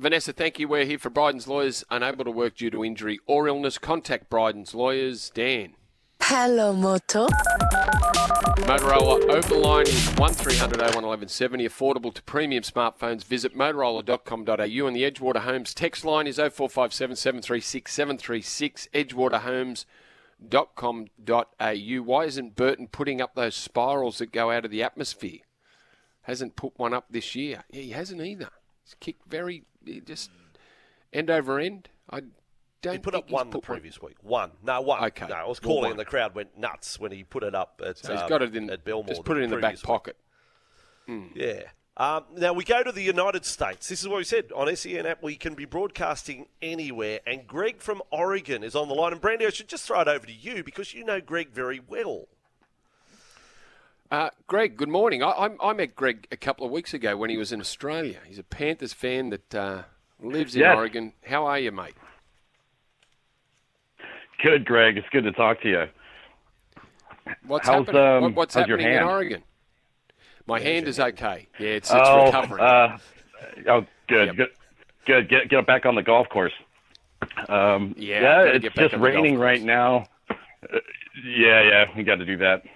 Vanessa, thank you. We're here for Bryden's Lawyers. Unable to work due to injury or illness, contact Bryden's Lawyers. Dan. Hello, Moto. Motorola open line is 1300 01 1170. Affordable to premium smartphones. Visit motorola.com.au. And the Edgewater Homes text line is 0457 736 736. edgewaterhomes.com.au. Why isn't Burton putting up those spirals that go out of the atmosphere? Hasn't put one up this year. Yeah, he hasn't either. He's kicked just end over end. I don't He put think up one he's the put previous week. One. No, one. Okay. No, I was Well, calling one. and the crowd went nuts when he put it up at, So he's got it in, at Belmore. just put it in the back previous week. pocket. Yeah. Now, we go to the United States. This is what we said. On SEN app, we can be broadcasting anywhere. And Greg from Oregon is on the line. And, Brandy, I should just throw it over to you because you know Greg very well. Greg, good morning. I met Greg a couple of weeks ago when he was in Australia. He's a Panthers fan that lives in Oregon. How are you, mate? Good, Greg. It's good to talk to you. What's How's, happening? What's how's your happening in hand? Oregon? My hand is okay. Yeah, it's recovering. Good. Yep. Good. Get back on the golf course. gotta it's get back just on the golf raining course. right now. Yeah, we got to do that.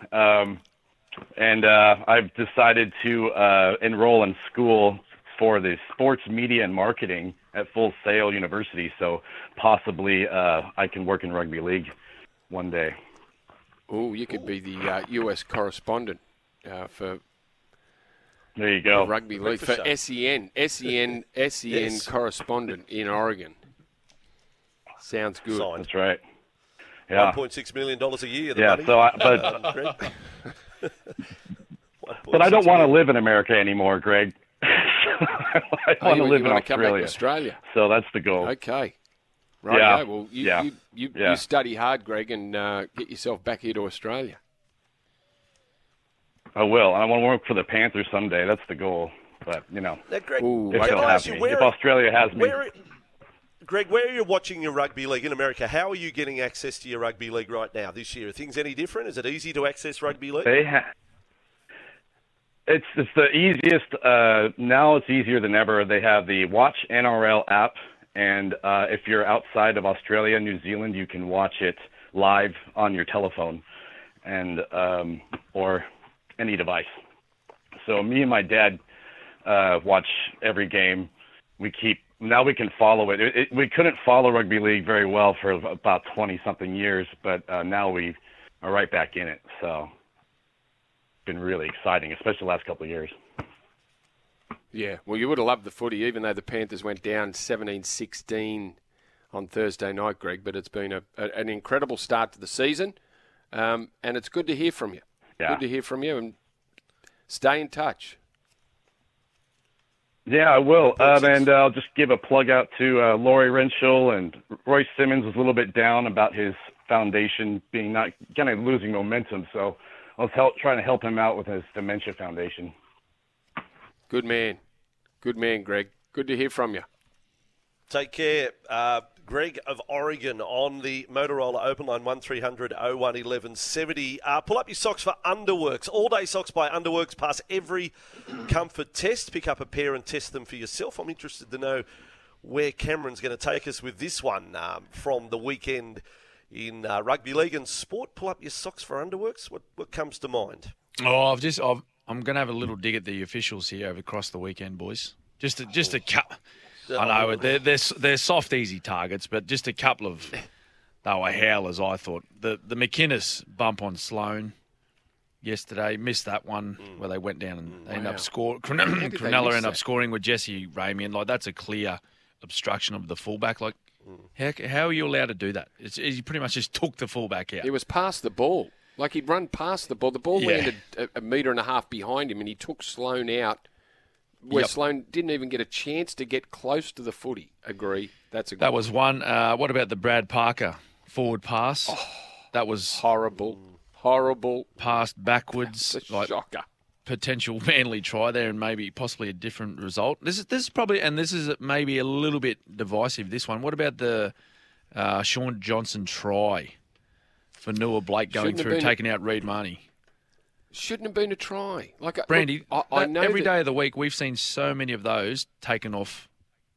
And I've decided to enroll in school for the sports media and marketing at Full Sail University. So possibly I can work in rugby league one day. Oh, you could be the U.S. correspondent for There you go. rugby league for SEN Yes. correspondent in Oregon. Sounds good. Signed. That's right. Yeah. $1.6 million a year. The Yeah. money. So, Greg. but I don't want to live in America anymore, Greg. I want to live in want to come back to Australia. Australia. So that's the goal. Okay. Right. Yeah. Well, Yeah. you study hard, Greg, and get yourself back here to Australia. I will. I want to work for the Panthers someday. That's the goal. But, Now, Greg, Ooh, if Can they'll I have ask you, me. where- If Australia has me. Greg, where are you watching your rugby league in America? How are you getting access to your rugby league right now this year? Are things any different? Is it easy to access rugby league? It's the easiest. Now it's easier than ever. They have the Watch NRL app, and if you're outside of Australia, New Zealand, you can watch it live on your telephone, and or any device. So me and my dad watch every game. Now we can follow it. We couldn't follow rugby league very well for about 20-something years, but now we are right back in it. So it's been really exciting, especially the last couple of years. Yeah. Well, you would have loved the footy, even though the Panthers went down 17-16 on Thursday night, Greg. But it's been an incredible start to the season, and it's good to hear from you. Yeah. Good to hear from you, and stay in touch. Yeah, I will. And I'll just give a plug out to Laurie Renshaw, and Roy Simmons was a little bit down about his foundation being not kind of losing momentum. So I was trying to help him out with his dementia foundation. Good man. Good man, Greg. Good to hear from you. Take care. Greg of Oregon on the Motorola Open Line 1300 01 1170. Pull up your socks for Underworks. All-day socks by Underworks. Pass every comfort test. Pick up a pair and test them for yourself. I'm interested to know where Cameron's going to take us with this one from the weekend in rugby league and sport. Pull up your socks for Underworks. What comes to mind? Oh, I'm going to have a little dig at the officials here across the weekend, boys. Just a cut. I know they're soft, easy targets, but just a couple of they were howlers. I thought the McInnes bump on Sloan yesterday, missed that one where they went down and they ended up scoring. Cronulla ended up scoring with Jesse Ramey, and that's a clear obstruction of the fullback. Like, how are you allowed to do that? He pretty much just took the fullback out. It was past the ball. Like he'd run past the ball. The ball landed a metre and a half behind him, and he took Sloan out. Where Sloan didn't even get a chance to get close to the footy. Agree. That's a good That was one. What about the Brad Parker forward pass? That was horrible passed backwards. That's a like shocker. Potential Manly try there and maybe possibly a different result. This is probably, and this is maybe a little bit divisive, this one. What about the Sean Johnson try for Noah Blake going through, taking out Reid Marnie? Shouldn't have been a try. Like Brandy, I know every that, day of the week we've seen so many of those taken off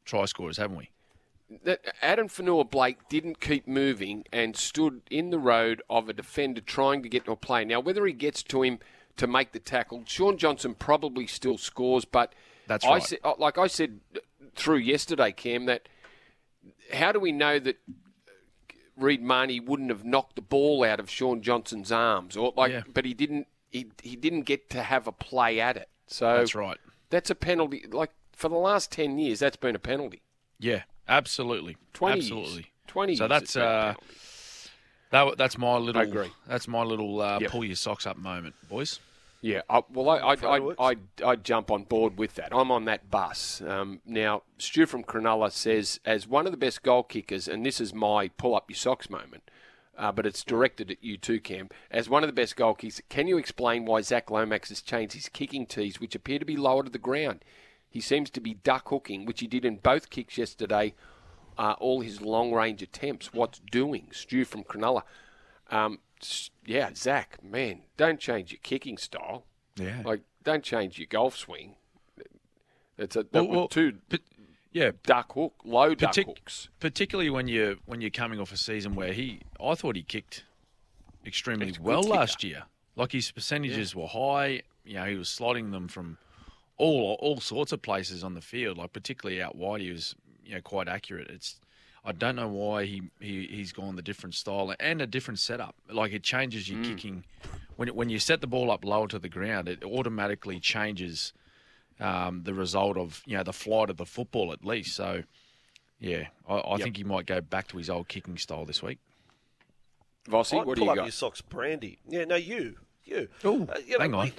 try scorers, haven't we? That Adam Fanua-Blake didn't keep moving and stood in the road of a defender trying to get to a play. Now, whether he gets to him to make the tackle, Sean Johnson probably still scores, but That's right. like I said through yesterday, Cam, that how do we know that Reid Marnie wouldn't have knocked the ball out of Sean Johnson's arms, but he didn't. He didn't get to have a play at it. So That's right. That's a penalty. Like for the last 10 years, that's been a penalty. Yeah, absolutely. 20 absolutely. years. 20 so years. that's it's been a penalty. that's my little. I agree. That's my little Yep. pull your socks up moment, boys. Yeah, I'd jump on board with that. I'm on that bus. Now, Stu from Cronulla says, as one of the best goal kickers, and this is my pull up your socks moment, but it's directed at you too, Cam. As one of the best goal kickers, can you explain why Zach Lomax has changed his kicking tees, which appear to be lower to the ground? He seems to be duck hooking, which he did in both kicks yesterday, all his long-range attempts. What's doing? Stu from Cronulla. Yeah, Zach, man, don't change your kicking style. Yeah. Like, don't change your golf swing. It's a duck hook, low duck hooks. Particularly when you're coming off a season where I thought he kicked extremely He's a good well kicker. last year. Like his percentages were high. You know, he was slotting them from all sorts of places on the field. Like particularly out wide, he was quite accurate. I don't know why he's gone the different style and a different setup. Like it changes your kicking. When you set the ball up lower to the ground, it automatically changes the result of the flight of the football at least. So, yeah, I think he might go back to his old kicking style this week. Vossi, what do you pull up got? your socks, Brandy. Yeah, no, you. Oh, hang on.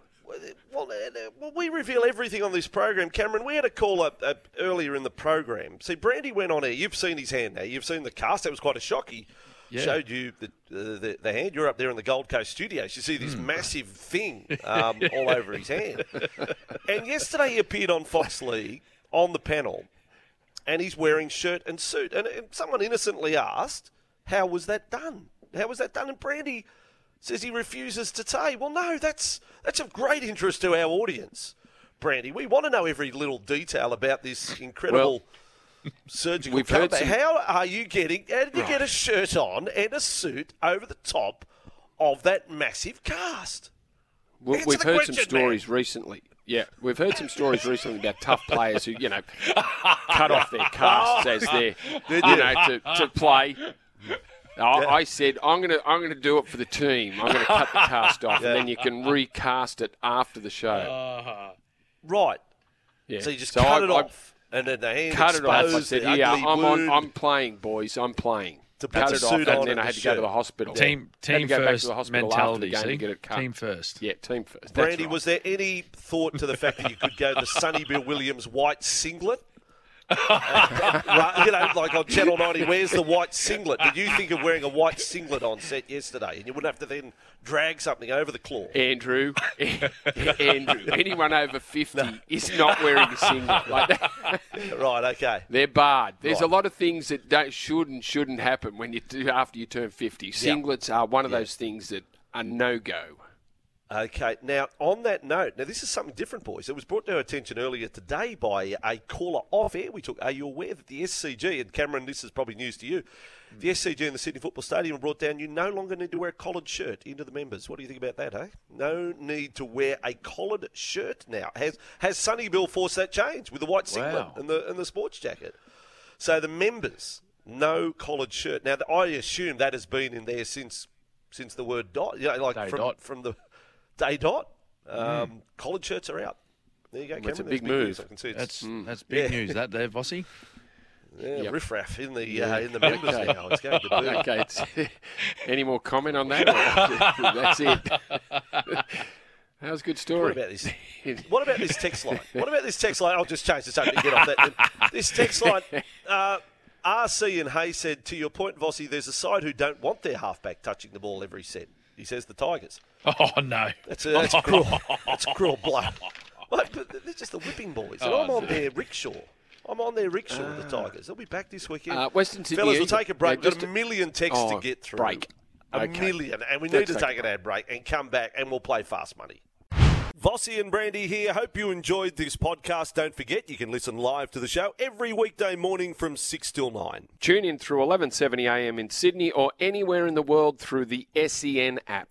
We reveal everything on this program. Cameron, we had a call up earlier in the program. See, Brandy went on air. You've seen his hand now. You've seen the cast. That was quite a shock. He showed you the hand. You're up there in the Gold Coast studios. You see this massive thing all over his hand. And yesterday he appeared on Fox League on the panel, and he's wearing shirt and suit. And someone innocently asked, how was that done? How was that done? And Brandy says he refuses to say. Well, no, that's of great interest to our audience, Brandy. We want to know every little detail about this incredible surgical comeback. How did you get a shirt on and a suit over the top of that massive cast? We've heard some stories recently. Yeah, we've heard some stories recently about tough players who, cut off their casts as they're, to play. I said I'm gonna do it for the team. I'm gonna cut the cast off, and then you can recast it after the show. Right. Yeah. So you just cut it off, and then the hand cut it off. I exposed, said, the "Yeah, ugly wound. I'm playing, boys. I'm playing." To cut put it the off, suit and on then and I had the to go to shirt. the hospital. Team Had to go back first to the hospital after mentality. the game See? to get it cut. Team first. Yeah, team first. That's Brandy, right. was there any thought to the fact that you could go the Sonny Bill Williams white singlet? Like on Channel 90, where's the white singlet? Did you think of wearing a white singlet on set yesterday, and you wouldn't have to then drag something over the claw? Andrew, anyone over 50 is not wearing a singlet like that. Right, okay. They're barred. There's a Right. lot of things that shouldn't happen when you do after you turn 50. Singlets are one of those things that are no-go. Okay, now on that note, this is something different, boys. It was brought to our attention earlier today by a caller off air. Are you aware that the SCG, and Cameron, this is probably news to you, the SCG in the Sydney Football Stadium brought down you no longer need to wear a collared shirt into the members. What do you think about that, eh? No need to wear a collared shirt now. Has Sonny Bill forced that change with the white singlet and the sports jacket? So the members, no collared shirt. Now, I assume that has been in there since the word dot, from the day dot. Collared shirts are out. There you go, Cameron. It's a big There's move. I can see That's big news. That there, Vossi. riffraff in the members now. It's going to be. Okay. Any more comment on that? Or that's it. That was a good story. What about this text line? I'll just change the subject to get off that. This text line, RC and Hay said, to your point, Vossi, there's a side who don't want their halfback touching the ball every set. He says the Tigers. Oh, no. That's a cruel. That's a cruel blow. But they're just the whipping boys. And I'm on their rickshaw. The Tigers. They'll be back this weekend. Western Sydney Fellas, we'll Eagles. take a break. Yeah, We've got a million texts to get through. Break. A Okay. million. And we Let's need to take take an ad break and come back and we'll play fast money. Bossy and Brandy here. Hope you enjoyed this podcast. Don't forget, you can listen live to the show every weekday morning from 6 till 9. Tune in through 11:70 a.m. in Sydney or anywhere in the world through the SEN app.